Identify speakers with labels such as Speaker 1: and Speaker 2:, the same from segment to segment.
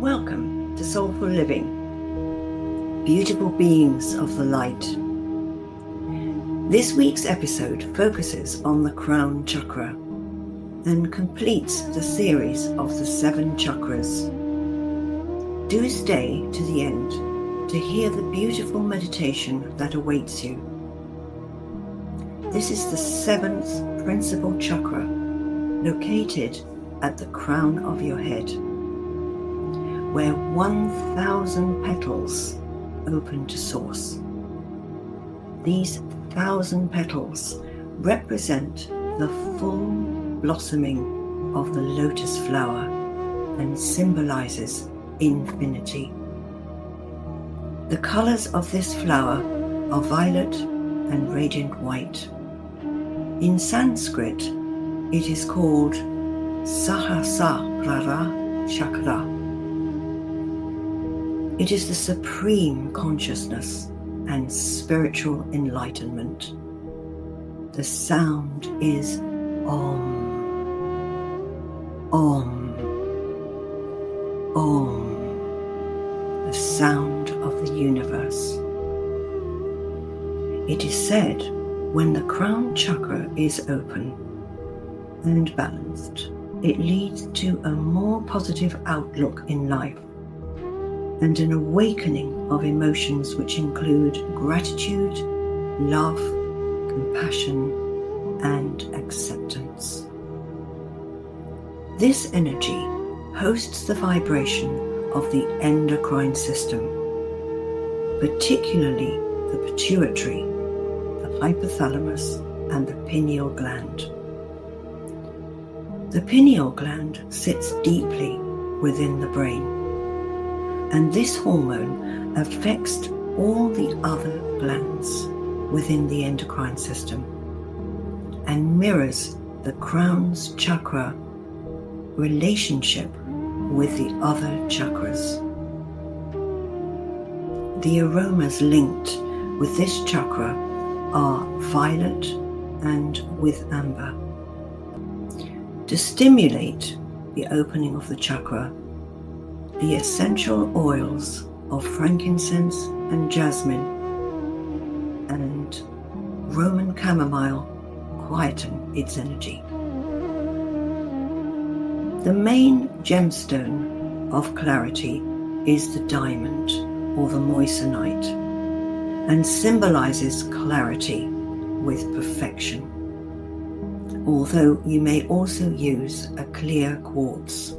Speaker 1: Welcome to Soulful Living, beautiful beings of the light. This week's episode focuses on the crown chakra and completes the series of the 7 chakras. Do stay to the end to hear the beautiful meditation that awaits you. This is the 7th principal chakra, located at the crown of your head, where 1,000 petals open to source. These 1,000 petals represent the full blossoming of the lotus flower and symbolizes infinity. The colors of this flower are violet and radiant white. In Sanskrit, it is called Sahasrara Chakra. It is the supreme consciousness and spiritual enlightenment. The sound is Om. Om. Om. The sound of the universe. It is said when the crown chakra is open and balanced, it leads to a more positive outlook in life and an awakening of emotions which include gratitude, love, compassion, and acceptance. This energy hosts the vibration of the endocrine system, particularly the pituitary, the hypothalamus, and the pineal gland. The pineal gland sits deeply within the brain, and this hormone affects all the other glands within the endocrine system and mirrors the crown's chakra relationship with the other chakras. The aromas linked with this chakra are violet and with amber. To stimulate the opening of the chakra, the essential oils of frankincense and jasmine and Roman chamomile quieten its energy. The main gemstone of clarity is the diamond or the moissanite and symbolizes clarity with perfection, although you may also use a clear quartz.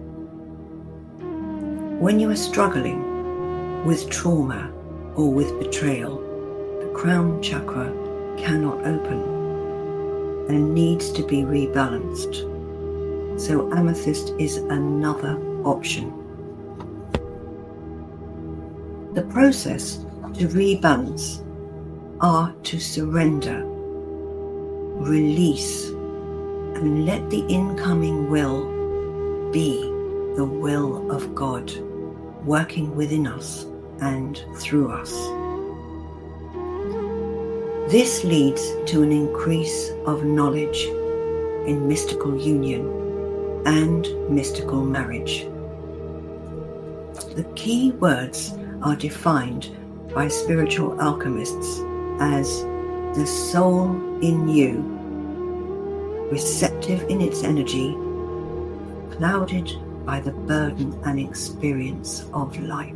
Speaker 1: When you are struggling with trauma or with betrayal, the crown chakra cannot open and needs to be rebalanced. So amethyst is another option. The process to rebalance are to surrender, release, and let the incoming will be the will of God, working within us and through us. This leads to an increase of knowledge in mystical union and mystical marriage. The key words are defined by spiritual alchemists as the soul in you, receptive in its energy, clouded by the burden and experience of life.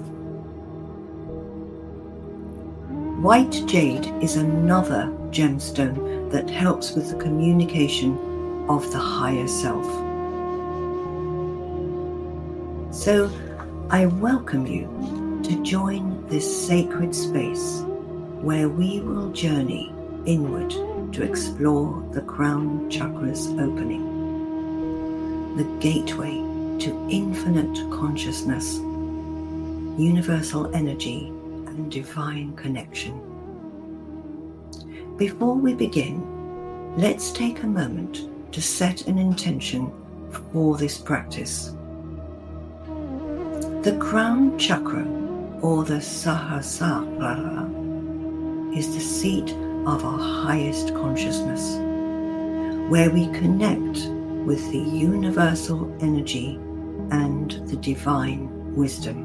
Speaker 1: White jade is another gemstone that helps with the communication of the higher self. So I welcome you to join this sacred space where we will journey inward to explore the crown chakra's opening, the gateway to infinite consciousness, universal energy, and divine connection. Before we begin, let's take a moment to set an intention for this practice. The crown chakra, or the Sahasrara, is the seat of our highest consciousness, where we connect with the universal energy and the divine wisdom.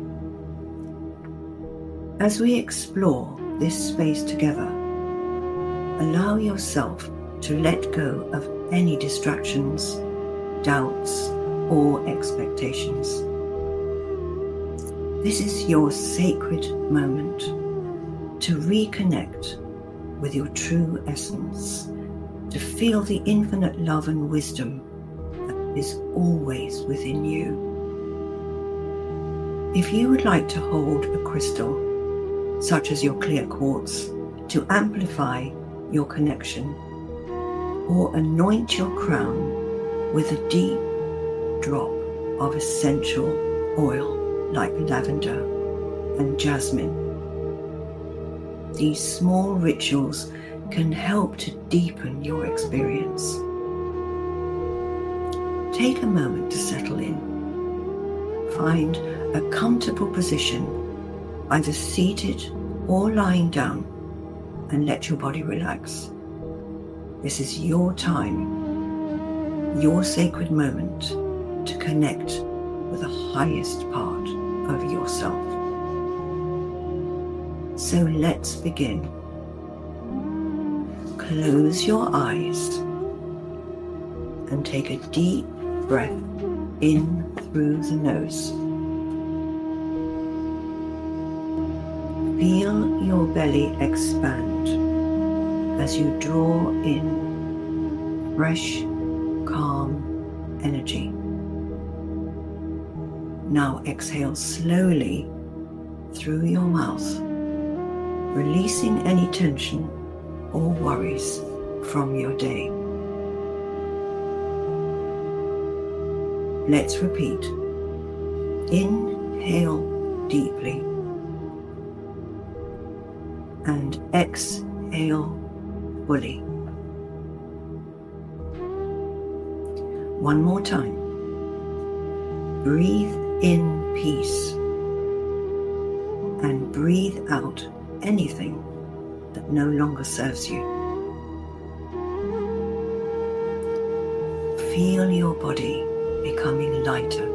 Speaker 1: As we explore this space together, allow yourself to let go of any distractions, doubts, or expectations. This is your sacred moment to reconnect with your true essence, to feel the infinite love and wisdom that is always within you. If you would like to hold a crystal, such as your clear quartz, to amplify your connection, or anoint your crown with a deep drop of essential oil like lavender and jasmine, these small rituals can help to deepen your experience. Take a moment to settle in. Find a comfortable position, either seated or lying down, and let your body relax. This is your time, your sacred moment to connect with the highest part of yourself. So let's begin. Close your eyes and take a deep breath in through the nose. Feel your belly expand as you draw in fresh, calm energy. Now exhale slowly through your mouth, releasing any tension or worries from your day. Let's repeat. Inhale deeply and exhale fully. One more time. Breathe in peace and breathe out anything that no longer serves you. Feel your body becoming lighter,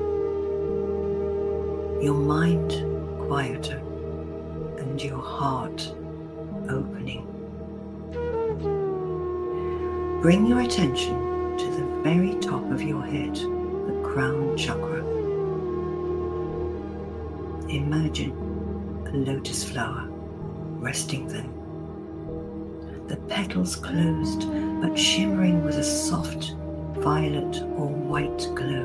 Speaker 1: your mind quieter, and your heart opening. Bring your attention to the very top of your head, the crown chakra. Imagine a lotus flower resting there. The petals closed but shimmering with a soft violet or white glow.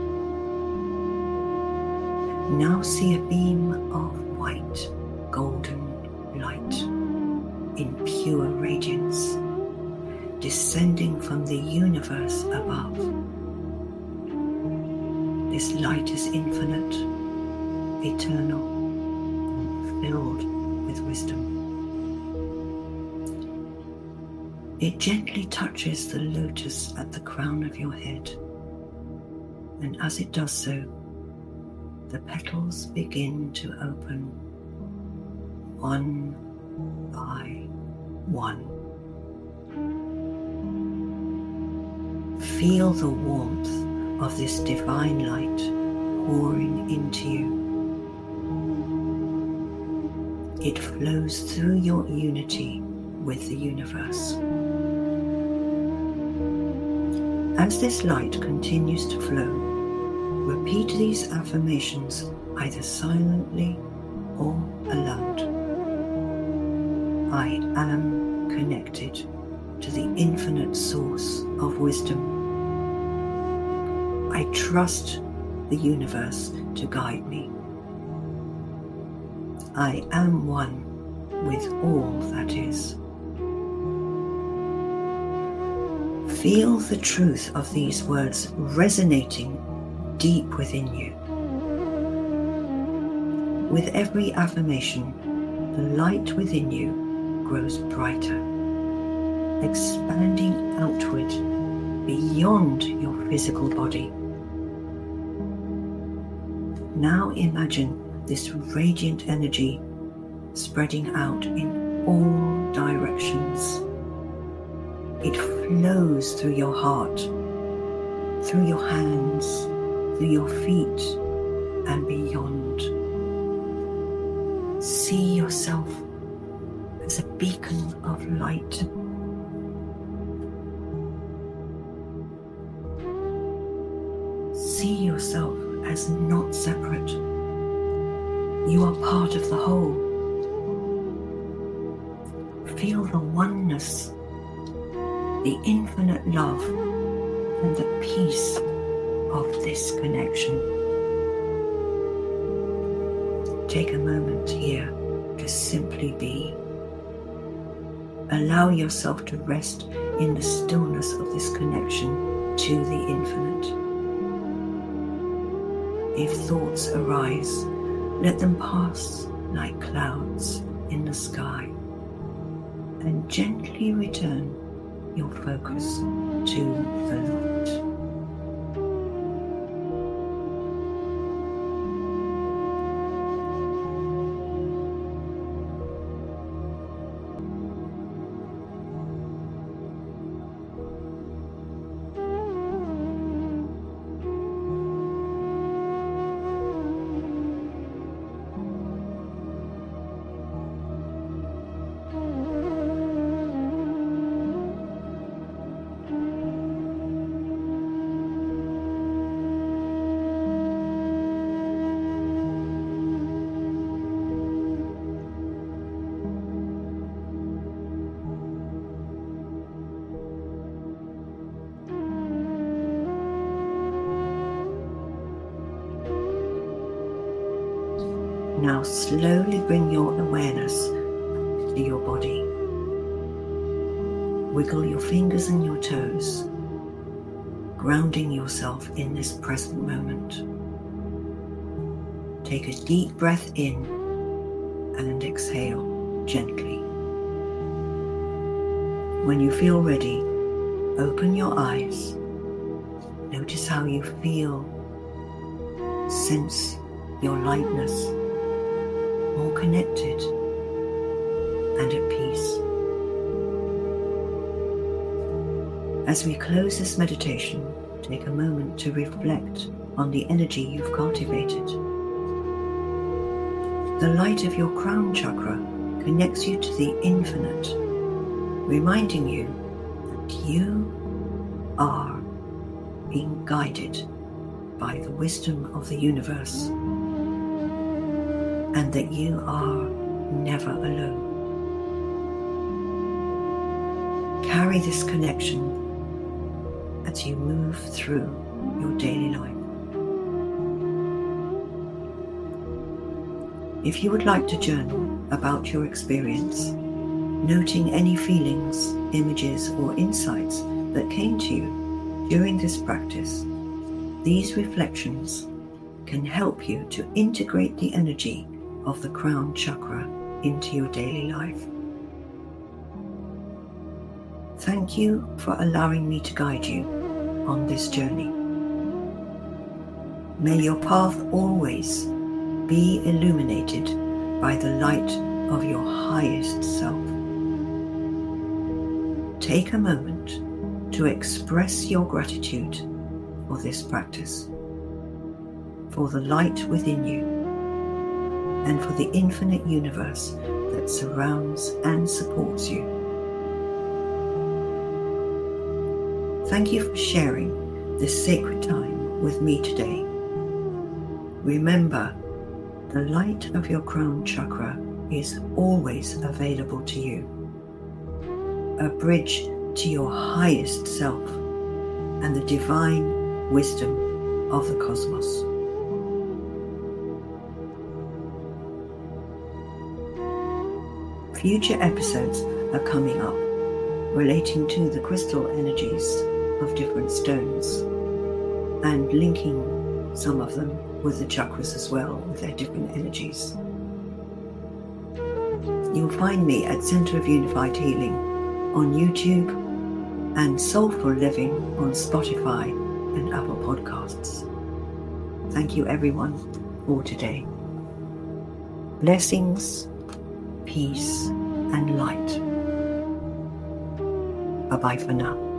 Speaker 1: Now see a beam of white, golden light in pure radiance, descending from the universe above. This light is infinite, eternal, filled with wisdom. It gently touches the lotus at the crown of your head, and as it does so, the petals begin to open one by one. Feel the warmth of this divine light pouring into you. It flows through your unity with the universe. As this light continues to flow, repeat these affirmations either silently or aloud. I am connected to the infinite source of wisdom. I trust the universe to guide me. I am one with all that is. Feel the truth of these words resonating deep within you. With every affirmation, the light within you grows brighter, expanding outward beyond your physical body. Now imagine this radiant energy spreading out in all directions. It flows through your heart, through your hands, through your feet, and beyond. beacon of light. See yourself as not separate. You are part of the whole. Feel the oneness, the infinite love, and the peace of this connection. Take a moment here to simply be. Allow yourself to rest in the stillness of this connection to the infinite. If thoughts arise, let them pass like clouds in the sky, and gently return your focus to the light. Now slowly bring your awareness to your body. Wiggle your fingers and your toes, grounding yourself in this present moment. Take a deep breath in and exhale gently. When you feel ready, open your eyes. Notice how you feel. Sense your lightness, more connected and at peace. As we close this meditation, take a moment to reflect on the energy you've cultivated. The light of your crown chakra connects you to the infinite, reminding you that you are being guided by the wisdom of the universe, and that you are never alone. Carry this connection as you move through your daily life. If you would like to journal about your experience, noting any feelings, images, or insights that came to you during this practice, these reflections can help you to integrate the energy of the crown chakra into your daily life. Thank you for allowing me to guide you on this journey. May your path always be illuminated by the light of your highest self. Take a moment to express your gratitude for this practice, for the light within you, and for the infinite universe that surrounds and supports you. Thank you for sharing this sacred time with me today. Remember, the light of your crown chakra is always available to you, a bridge to your highest self and the divine wisdom of the cosmos. Future episodes are coming up relating to the crystal energies of different stones and linking some of them with the chakras as well, with their different energies. You'll find me at Center of Unified Healing on YouTube and Soulful Living on Spotify and Apple Podcasts. Thank you everyone for today. Blessings, peace and light. Bye-bye for now.